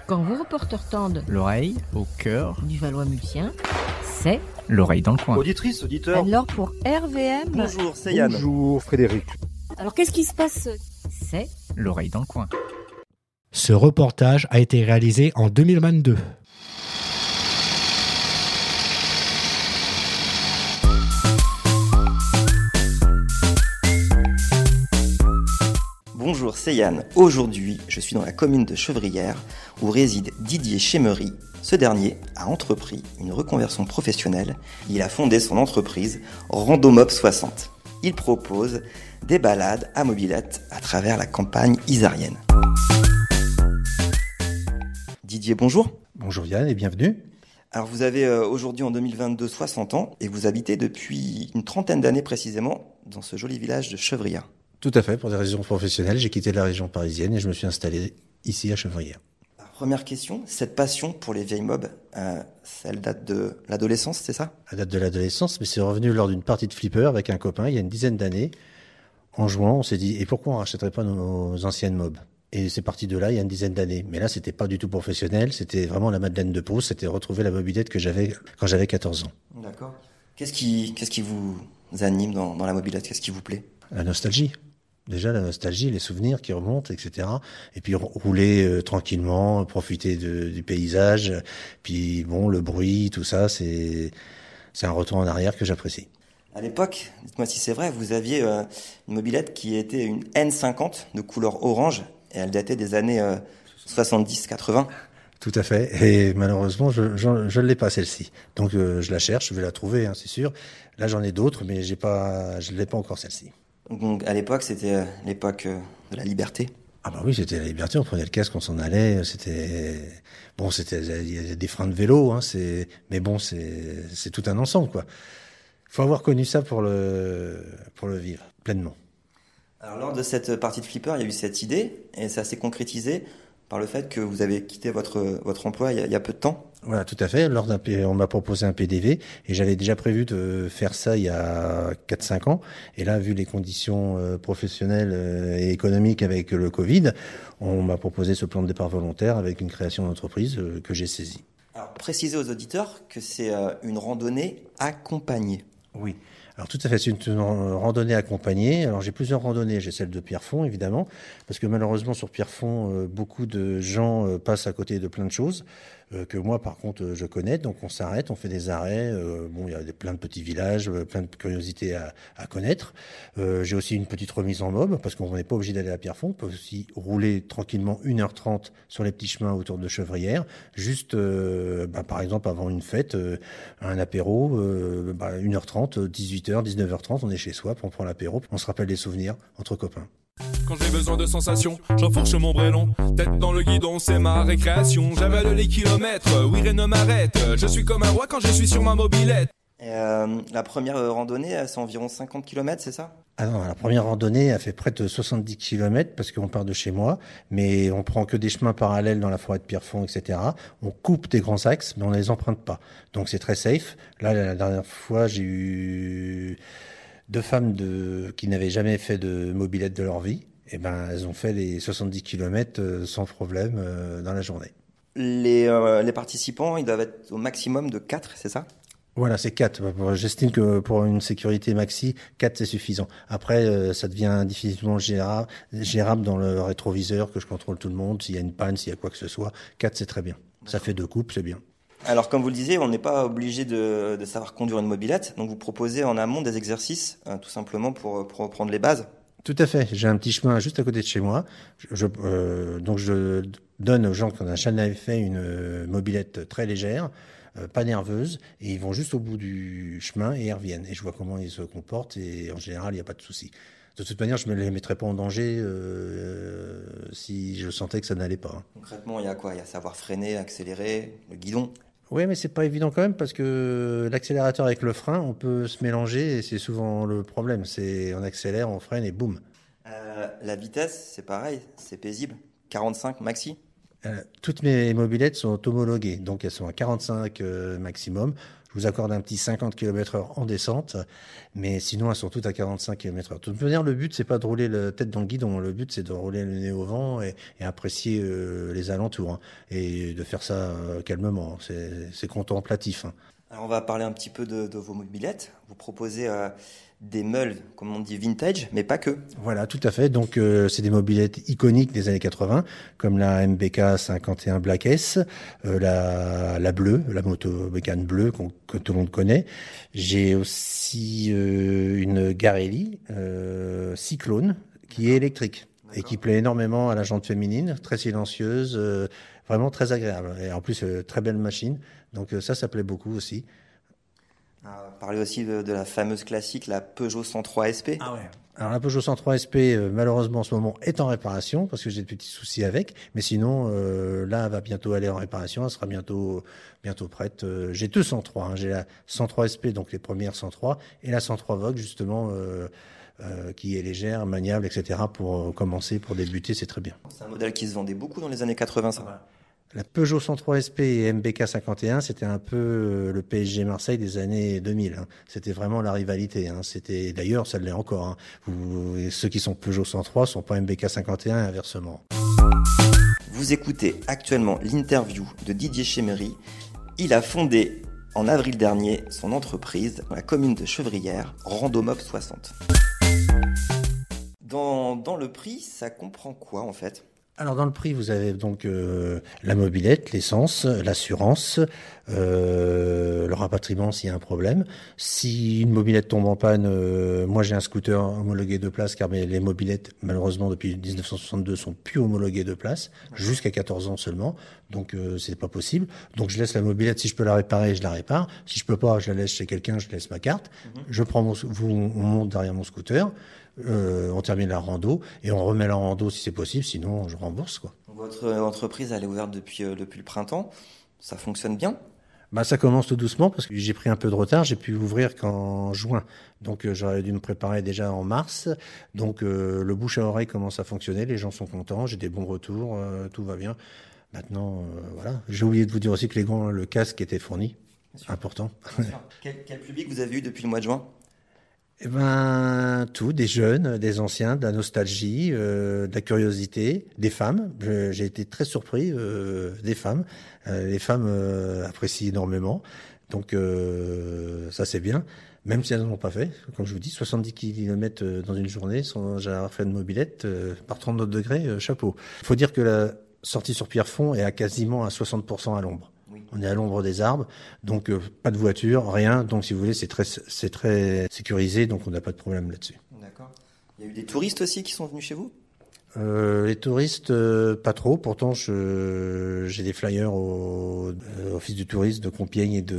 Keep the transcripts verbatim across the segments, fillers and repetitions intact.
Quand vos reporters tendent l'oreille au cœur du Valois-Multien, c'est l'oreille dans le coin. Auditrice, auditeur. Alors pour R V M... Bonjour, c'est Yann. Bonjour Frédéric. Alors qu'est-ce qui se passe? C'est l'oreille dans le coin. Ce reportage a été réalisé en deux mille vingt-deux. Bonjour, c'est Yann. Aujourd'hui, je suis dans la commune de Chevrières où réside Didier Chemery. Ce dernier a entrepris une reconversion professionnelle. Il a fondé son entreprise Randomob soixante. Il propose des balades à mobilette à travers la campagne isarienne. Didier, bonjour. Bonjour Yann et bienvenue. Alors vous avez euh, aujourd'hui en deux mille vingt-deux soixante ans et vous habitez depuis une trentaine d'années précisément dans ce joli village de Chevrières. Tout à fait, pour des raisons professionnelles, j'ai quitté la région parisienne et je me suis installé ici à Chevrières. Alors, première question, cette passion pour les vieilles mobs, euh, elle date de l'adolescence, c'est ça? Elle date de l'adolescence, mais c'est revenu lors d'une partie de flipper avec un copain il y a une dizaine d'années. En jouant, on s'est dit, et pourquoi on rachèterait pas nos anciennes mobs? Et c'est parti de là il y a une dizaine d'années. Mais là, c'était pas du tout professionnel, c'était vraiment la Madeleine de Proust, c'était retrouver la mobilette que j'avais quand j'avais quatorze ans. D'accord. Qu'est-ce qui, qu'est-ce qui vous anime dans, dans la mobilette? Qu'est-ce qui vous plaît? La nostalgie. Déjà, la nostalgie, les souvenirs qui remontent, et cetera. Et puis rouler euh, tranquillement, profiter de, du paysage. Puis bon, le bruit, tout ça, c'est c'est un retour en arrière que j'apprécie. À l'époque, dites-moi si c'est vrai, vous aviez euh, une mobilette qui était une N cinquante de couleur orange et elle datait des années euh, soixante-dix quatre-vingts. Tout à fait. Et malheureusement, je je, je l'ai pas celle-ci. Donc euh, je la cherche, je vais la trouver, hein, c'est sûr. Là, j'en ai d'autres, mais j'ai pas, je l'ai pas encore celle-ci. Donc à l'époque, c'était euh, l'époque euh, de la liberté. Ah bah oui, c'était la liberté, on prenait le casque, on s'en allait, c'était bon, c'était il y a des freins de vélo, hein, c'est mais bon, c'est c'est tout un ensemble quoi. Faut avoir connu ça pour le pour le vivre pleinement. Alors lors de cette partie de flipper, il y a eu cette idée et ça s'est concrétisé par le fait que vous avez quitté votre votre emploi il y a, il y a peu de temps. Voilà, tout à fait. Lors d'un, on m'a proposé un P D V et j'avais déjà prévu de faire ça il y a quatre cinq ans. Et là, vu les conditions euh, professionnelles euh, et économiques avec le Covid, on m'a proposé ce plan de départ volontaire avec une création d'entreprise euh, que j'ai saisie. Alors, précisez aux auditeurs que c'est euh, une randonnée accompagnée. Oui. Alors tout à fait, c'est une randonnée accompagnée. Alors j'ai plusieurs randonnées, j'ai celle de Pierrefonds évidemment, parce que malheureusement sur Pierrefonds, euh, beaucoup de gens euh, passent à côté de plein de choses euh, que moi par contre euh, je connais. Donc on s'arrête, on fait des arrêts. Euh, bon, il y a des, plein de petits villages, euh, plein de curiosités à, à connaître. Euh, j'ai aussi une petite remise en mob parce qu'on n'est pas obligé d'aller à Pierrefonds. On peut aussi rouler tranquillement une heure trente sur les petits chemins autour de Chevrières. Juste, euh, bah, par exemple avant une fête, euh, un apéro, euh, bah, une heure trente, dix-huit heures, dix-neuf heures trente, on est chez soi, on prend l'apéro, on se rappelle des souvenirs entre copains. Quand j'ai besoin de sensations, j'enfourche mon brélon. Tête dans le guidon, c'est ma récréation. J'avale les kilomètres, oui rien ne m'arrête. Je suis comme un roi quand je suis sur ma mobilette. Et euh, la première randonnée, c'est environ cinquante kilomètres, c'est ça? Ah non, la première randonnée a fait près de soixante-dix kilomètres parce qu'on part de chez moi, mais on prend que des chemins parallèles dans la forêt de Pierrefonds, et cetera. On coupe des grands axes, mais on ne les emprunte pas. Donc c'est très safe. Là, la dernière fois, j'ai eu deux femmes de, qui n'avaient jamais fait de mobilette de leur vie. Et ben, elles ont fait les soixante-dix kilomètres sans problème euh, dans la journée. Les, euh, les participants, ils doivent être au maximum de quatre, c'est ça? Voilà, c'est quatre. J'estime que pour une sécurité maxi, quatre c'est suffisant. Après, euh, ça devient difficilement gérable, gérable dans le rétroviseur, que je contrôle tout le monde. S'il y a une panne, s'il y a quoi que ce soit, quatre c'est très bien. Ça fait deux coupes, c'est bien. Alors, comme vous le disiez, on n'est pas obligé de, de savoir conduire une mobilette. Donc, vous proposez en amont des exercices, euh, tout simplement pour, pour reprendre les bases. Tout à fait. J'ai un petit chemin juste à côté de chez moi. Je, je, euh, donc, je donne aux gens qui n'ont jamais fait une euh, mobilette très légère, euh, pas nerveuse, et ils vont juste au bout du chemin et ils reviennent. Et je vois comment ils se comportent et en général, il n'y a pas de souci. De toute manière, je ne me les mettrais pas en danger euh, si je sentais que ça n'allait pas. Concrètement, il y a quoi? Il y a savoir freiner, accélérer, le guidon. Oui, mais c'est pas évident quand même parce que l'accélérateur avec le frein, on peut se mélanger et c'est souvent le problème. C'est on accélère, on freine et boum. Euh, la vitesse, c'est pareil, c'est paisible. quarante-cinq maxi. Euh, toutes mes mobylettes sont homologuées, donc elles sont à quarante-cinq euh, maximum. Je vous accorde un petit cinquante kilomètres heure en descente, mais sinon elles sont toutes à quarante-cinq kilomètres heure. De toute manière, le but c'est pas de rouler la tête dans le guidon, le but c'est de rouler le nez au vent et, et apprécier euh, les alentours, hein, et de faire ça euh, calmement. C'est, c'est contemplatif. Hein. Alors on va parler un petit peu de, de vos mobylettes. Vous proposez euh, des meules, comme on dit, vintage, mais pas que. Voilà, tout à fait. Donc euh, c'est des mobylettes iconiques des années quatre-vingts, comme la M B K cinquante et un Black S, euh, la, la bleue, la moto Bécane bleue qu'on, que tout le monde connaît. J'ai aussi euh, une Garelli euh, Cyclone qui est électrique. D'accord. Et qui plaît énormément à la jante féminine, très silencieuse, euh, vraiment très agréable. Et en plus, euh, très belle machine. Donc euh, ça, ça plaît beaucoup aussi. Ah, parlez aussi de, de la fameuse classique, la Peugeot cent trois S P. Ah ouais. Alors la Peugeot cent trois S P, euh, malheureusement en ce moment, est en réparation parce que j'ai de petits soucis avec. Mais sinon, euh, là, elle va bientôt aller en réparation. Elle sera bientôt bientôt prête. Euh, j'ai deux cent trois. Hein. J'ai la cent trois S P, donc les premières cent trois, et la cent trois Vogue, justement, euh, euh, qui est légère, maniable, et cetera. Pour euh, commencer, pour débuter, c'est très bien. C'est un modèle qui se vendait beaucoup dans les années quatre-vingts, ça. Ah, la Peugeot cent trois S P et M B K cinquante et un, c'était un peu le P S G Marseille des années deux mille. Hein. C'était vraiment la rivalité. Hein. C'était d'ailleurs, ça l'est encore. Hein. Vous, ceux qui sont Peugeot cent trois sont pas M B K cinquante et un et inversement. Vous écoutez actuellement l'interview de Didier Chemery. Il a fondé en avril dernier son entreprise dans la commune de Chevrières, Randomob soixante. Dans, dans le prix, ça comprend quoi en fait ? Alors dans le prix, vous avez donc euh, la mobilette, l'essence, l'assurance, euh, le rapatriement s'il y a un problème. Si une mobilette tombe en panne, euh, moi j'ai un scooter homologué de place, car les mobilettes, malheureusement depuis dix-neuf cent soixante-deux, sont plus homologuées de place, jusqu'à quatorze ans seulement. Donc euh, c'est pas possible. Donc je laisse la mobilette, si je peux la réparer, je la répare. Si je peux pas, je la laisse chez quelqu'un, je laisse ma carte. Mm-hmm. Je prends mon, vous, on monte derrière mon scooter. Euh, on termine la rando et on remet la rando si c'est possible, sinon je rembourse quoi. Votre entreprise elle est ouverte depuis euh, depuis le printemps, ça fonctionne bien ? Bah ça commence tout doucement parce que j'ai pris un peu de retard, j'ai pu ouvrir qu'en juin, donc euh, j'aurais dû me préparer déjà en mars. Donc euh, le bouche à oreille commence à fonctionner, les gens sont contents, j'ai des bons retours, euh, tout va bien. Maintenant euh, voilà, j'ai oublié de vous dire aussi que les gants, le casque était fourni, important. quel, quel public vous avez eu depuis le mois de juin ? Eh ben, tout, des jeunes, des anciens, de la nostalgie, euh, de la curiosité, des femmes. Je, j'ai été très surpris, euh, des femmes. Euh, les femmes euh, apprécient énormément. Donc, euh, ça, c'est bien. Même si elles n'en ont pas fait. Comme je vous dis, soixante-dix kilomètres dans une journée, sans avoir fait de mobilette, euh, par trente-neuf degrés, euh, chapeau. Il faut dire que la sortie sur Pierrefonds est à quasiment à soixante pour cent à l'ombre. Oui. On est à l'ombre des arbres, donc euh, pas de voiture, rien. Donc si vous voulez, c'est très, c'est très sécurisé, donc on n'a pas de problème là-dessus. D'accord. Il y a eu des touristes aussi qui sont venus chez vous ? euh, Les touristes, euh, pas trop. Pourtant, je, j'ai des flyers au euh, office du tourisme de Compiègne et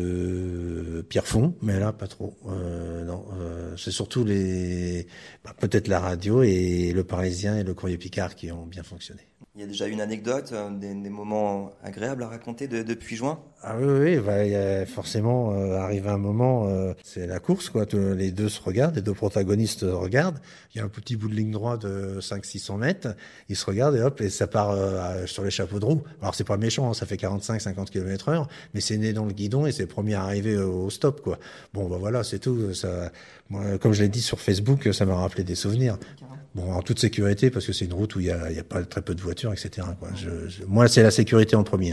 de Pierrefonds, mais là, pas trop. Euh, non, euh, c'est surtout les, bah, peut-être la radio et le Parisien et le Courrier Picard qui ont bien fonctionné. Il y a déjà une anecdote, des, des moments agréables à raconter de, depuis juin ? Ah oui, oui, bah, il y a forcément, euh, arrive un moment, euh, c'est la course, quoi. Les deux se regardent, les deux protagonistes se regardent. Il y a un petit bout de ligne droite de cinq cents à six cents mètres. Ils se regardent et hop, et ça part euh, sur les chapeaux de roue. Alors c'est pas méchant, hein, ça fait quarante-cinq à cinquante kilomètres heure, mais c'est né dans le guidon et c'est le premier à arriver au stop, quoi. Bon, bah voilà, c'est tout. Ça, moi, comme je l'ai dit sur Facebook, ça m'a rappelé des souvenirs. Bon, en toute sécurité, parce que c'est une route où il y a, il y a pas très peu de voitures, et cetera, quoi. Je, je, moi, c'est la sécurité en premier.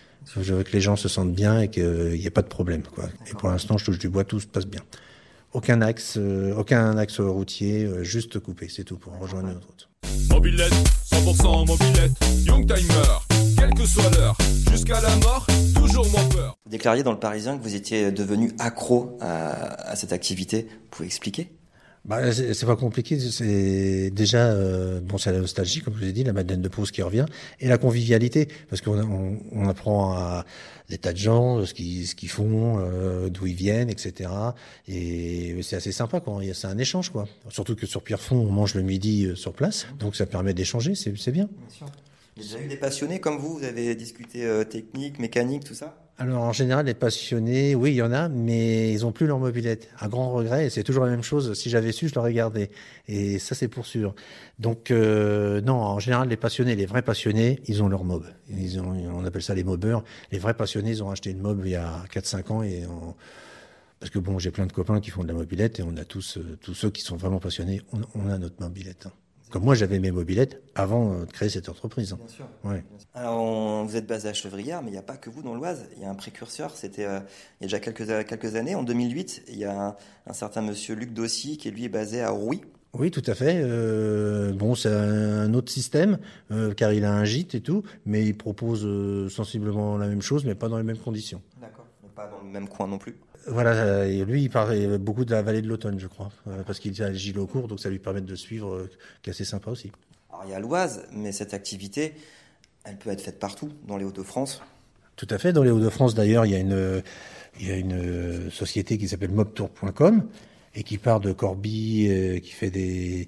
Je veux que les gens se sentent bien et qu'il n'y ait pas de problème, quoi. Et pour l'instant, je touche du bois, tout se passe bien. Aucun axe, euh, aucun axe routier, euh, juste coupé, c'est tout pour rejoindre notre route. Mobilette, cent pour cent mobilette, Young Timer, quelle que soit l'heure, jusqu'à la mort, toujours moins peur. Vous déclariez dans le Parisien que vous étiez devenu accro à, à cette activité. Vous pouvez expliquer ? Bah, c'est, c'est pas compliqué. C'est déjà euh, bon, c'est la nostalgie, comme je vous ai dit, la Madeleine de Proust qui revient, et la convivialité, parce qu'on on, on apprend à des tas de gens ce qu'ils ce qu'ils font, euh, d'où ils viennent, et cetera. Et c'est assez sympa, quoi. C'est un échange, quoi. Surtout que sur Pierrefonds, on mange le midi sur place, donc ça permet d'échanger. C'est c'est bien. Bien sûr. Il y a déjà eu des passionnés comme vous, vous avez discuté euh, technique, mécanique, tout ça? Alors en général, les passionnés, oui, il y en a, mais ils ont plus leur mobilette. À grand regret, et c'est toujours la même chose. Si j'avais su, je l'aurais gardé. Et ça, c'est pour sûr. Donc euh, non, en général, les passionnés, les vrais passionnés, ils ont leur mob. Ils ont, on appelle ça les mobeurs. Les vrais passionnés, ils ont acheté une mob il y a quatre cinq ans et on... parce que bon, j'ai plein de copains qui font de la mobilette et on a tous, euh, tous ceux qui sont vraiment passionnés, on, on a notre mobilette. Hein. Comme moi, j'avais mes mobilettes avant de créer cette entreprise. Bien sûr. Ouais. Alors, on, vous êtes basé à Chevrières, mais il n'y a pas que vous dans l'Oise. Il y a un précurseur. C'était euh, il y a déjà quelques, quelques années, en deux mille huit. Il y a un, un certain monsieur Luc Dossy qui, lui, est basé à Rouy. Oui, tout à fait. Euh, bon, c'est un autre système, euh, car il a un gîte et tout, mais il propose euh, sensiblement la même chose, mais pas dans les mêmes conditions. D'accord. Mais pas dans le même coin non plus. Voilà, et lui, il parle beaucoup de la vallée de l'Automne, je crois, euh, parce qu'il a le gîte au cours, donc ça lui permet de suivre, euh, qui est assez sympa aussi. Alors, il y a l'Oise, mais cette activité, elle peut être faite partout, dans les Hauts-de-France. Tout à fait. Dans les Hauts-de-France, d'ailleurs, il y a une, il y a une société qui s'appelle mobtour point com et qui part de Corbie, euh, qui fait des,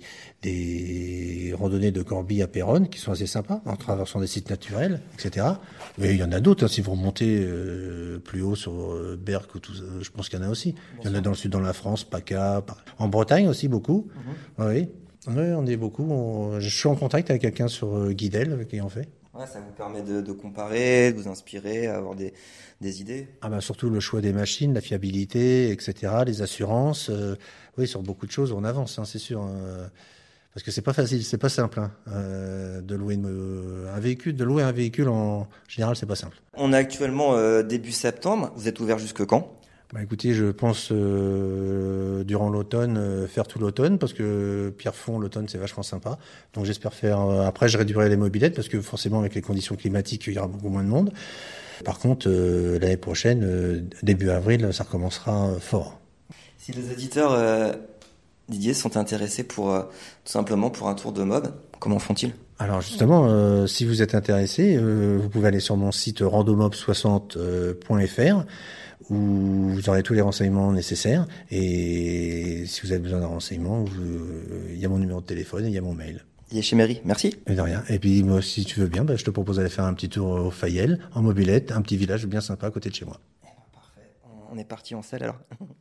des randonnées de Corbie à Péronne, qui sont assez sympas, en traversant des sites naturels, et cetera. Mais il y en a d'autres, hein, si vous remontez euh, plus haut sur euh, Berck, ou tout, euh, je pense qu'il y en a aussi. Bien il y en sûr. A dans le sud, dans la France, PACA, en Bretagne aussi, beaucoup. Mm-hmm. Oui, oui, on est beaucoup. On, je suis en contact avec quelqu'un sur euh, Guidel, qui en fait. Ouais, ça vous permet de, de comparer, de vous inspirer, avoir des, des idées. Ah bah surtout le choix des machines, la fiabilité, et cetera, les assurances. Euh, oui, sur beaucoup de choses, on avance, hein, c'est sûr. Euh, parce que c'est pas facile, c'est pas simple hein, euh, de louer une, euh, un véhicule. De louer un véhicule en général, c'est pas simple. On est actuellement euh, début septembre. Vous êtes ouvert jusque quand? Bah écoutez, je pense euh, durant l'automne, euh, faire tout l'automne, parce que Pierrefonds, l'automne, c'est vachement sympa. Donc j'espère faire... Euh, après, je réduirai les mobilettes, parce que forcément, avec les conditions climatiques, il y aura beaucoup moins de monde. Par contre, euh, l'année prochaine, euh, début avril, ça recommencera euh, fort. Si les auditeurs, euh, Didier, sont intéressés pour euh, tout simplement pour un tour de mob, comment font-ils? Alors justement, euh, si vous êtes intéressé, euh, vous pouvez aller sur mon site randomob soixante point f r, où vous aurez tous les renseignements nécessaires. Et si vous avez besoin d'un renseignement, il y a mon numéro de téléphone et il y a mon mail. Didier Chémery, merci. Et de rien. Et puis moi, si tu veux bien, bah, je te propose d'aller faire un petit tour au Fayel, en mobilette, un petit village bien sympa à côté de chez moi. Parfait. On est parti en selle alors.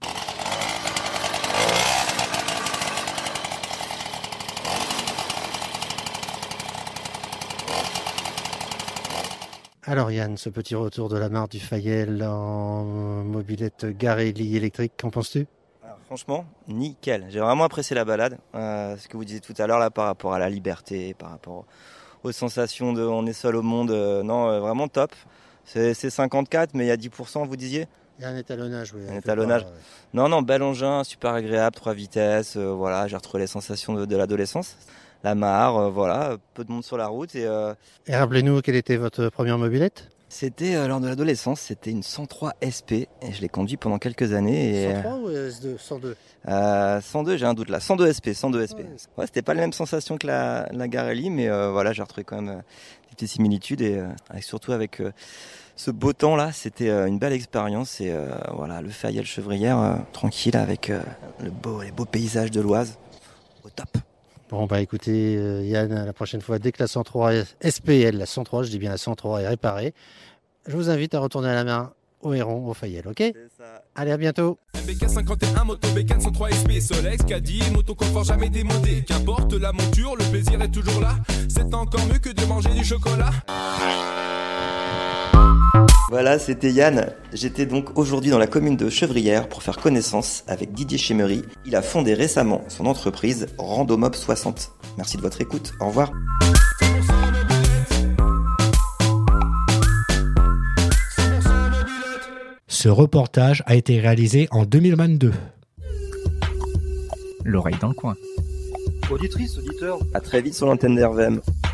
Alors Yann, ce petit retour de la mare du Fayel en mobilette garée lit électrique, qu'en penses-tu? Alors, franchement, nickel. J'ai vraiment apprécié la balade. Euh, ce que vous disiez tout à l'heure là par rapport à la liberté, par rapport aux sensations de on est seul au monde. Euh, non, euh, vraiment top. C'est, c'est cinquante-quatre, mais il y a dix pour cent, vous disiez? Il y a un étalonnage, oui. Un étalonnage. Pas, ouais. Non, non, bel engin, super agréable, trois vitesses. Euh, voilà, j'ai retrouvé les sensations de, de l'adolescence. La mare, euh, voilà, peu de monde sur la route. Et, euh... et rappelez-nous, quelle était votre première mobilette? C'était euh, lors de l'adolescence, c'était une cent trois S P et je l'ai conduit pendant quelques années. Et, cent trois ou S deux? cent deux euh, cent deux, j'ai un doute là. cent deux S P, cent deux S P. Ouais, ouais, c'était pas la même sensation que la, la Garelli, mais euh, voilà, j'ai retrouvé quand même euh, des petites similitudes et euh, avec, surtout avec euh, ce beau temps là, c'était euh, une belle expérience et euh, voilà, le Fayel Chevrières, euh, tranquille avec euh, le beau, les beaux paysages de l'Oise, au top. Bon, bah écoutez, euh, Yann, la prochaine fois, dès que la cent trois S P L, la cent trois, je dis bien la cent trois, est réparée, je vous invite à retourner à la main au Héron, au Fayel, ok? C'est ça. Allez, à bientôt. M B K cinquante et un, moto B K cent trois S P, Solex, Caddy, moto confort jamais démodé. Qu'importe la monture, le plaisir est toujours là. C'est encore mieux que de manger du chocolat. Voilà, c'était Yann. J'étais donc aujourd'hui dans la commune de Chevrières pour faire connaissance avec Didier Chémery. Il a fondé récemment son entreprise Randomob soixante. Merci de votre écoute. Au revoir. Ce reportage a été réalisé en deux mille vingt-deux. L'oreille dans le coin. Auditrice, auditeur, à très vite sur l'antenne d'R V M.